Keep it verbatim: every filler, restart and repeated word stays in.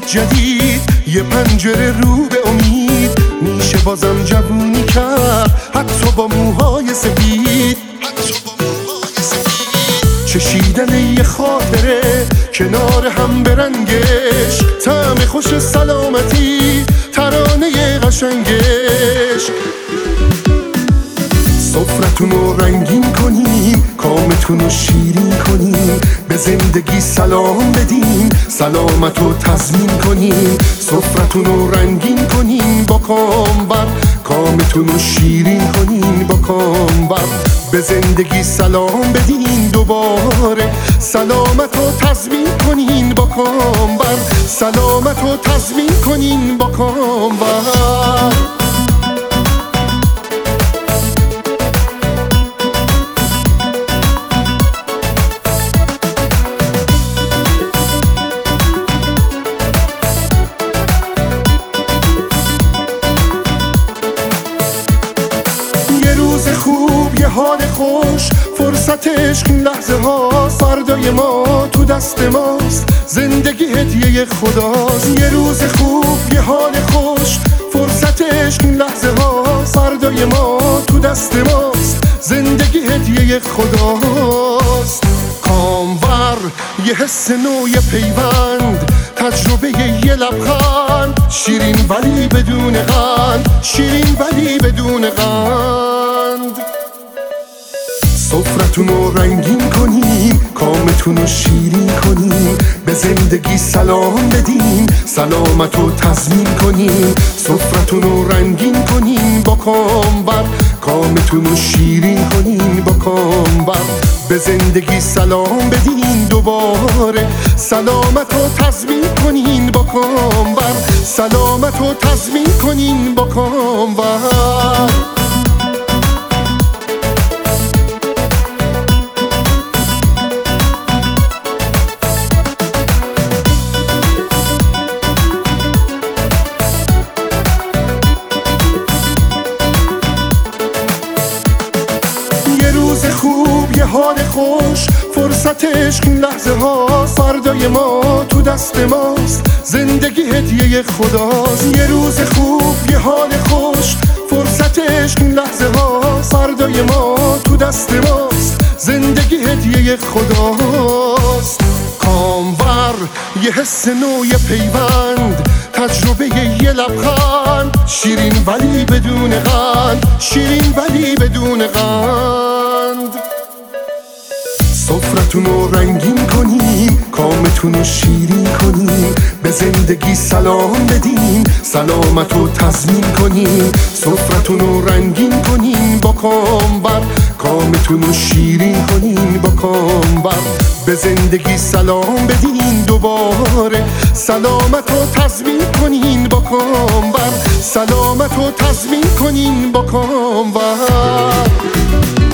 جدید، یه پنجره رو به امید. میشه بازم جوونی کرد حتی با موهای سفید. چشیدن یه خاطره کنار هم برنگش، طعم خوش سلامتی ترانه قشنگش. سفرتون رو رنگین کنیم، کامتون رو شیرین کنیم، به زندگی سلام بدیم، سلامت رو تضمین کنیم. سفرتون رو رنگین کنیم با کامبر، کامتون رو شیرین کنیم با کامبر، به زندگی سلام بدین دوباره، سلامت رو تضمین کنین با کامبر، سلامت رو تضمین کنین با کامبر. خوب یه حال خوش، فرصت عشق لحظه ها، فردای ما تو دست ماست، زندگی هدیه خداست. یه روز خوب یه حال خوش، فرصت عشق لحظه ها، فردای ما تو دست ماست، زندگی هدیه خداست. کامور یه حس نو، یه پیوند، تجربه یه لبخند، شیرین ولی بدون قند، شیرین ولی بدون قند. سفرتون رو رنگین کنیم، کامتون رو شیرین کنیم، به زندگی سلام بدیم، سلامت رو تضمین کنیم. سفرتون رو رنگین کنیم با کامبر، کامتون رو شیرین کنیم با کامبر، به زندگی سلام بدین دوباره، سلامت رو تضمین کنین با کامبر، سلامت رو تضمین کنین با کامبر. روز خوب یه حال خوش، فرصت عشق لحظه ها، فردای ما تو دست ماست، زندگی هدیه خداست. یه روز خوب یه حال خوش، فرصت عشق لحظه ها، فردای ما تو دست ماست، زندگی هدیه خداست. کامور یه حس نو، یه پیوند، تجربه یه لبخند، شیرین ولی بدون قند، شیرین ولی بدون قند. سفرتون رو رنگین کنیم، کامتون رو شیرین کنیم، به زندگی سلام بدین، سلامت رو تضمین کنیم. سفرتون رو رنگین کنیم با کامبر، کامتون رو شیرین کنیم با کامبر، به زندگی سلام بدین دوباره، سلامت رو تضمین کنین با کامبر، سلامت رو تضمین کنین با کامبر.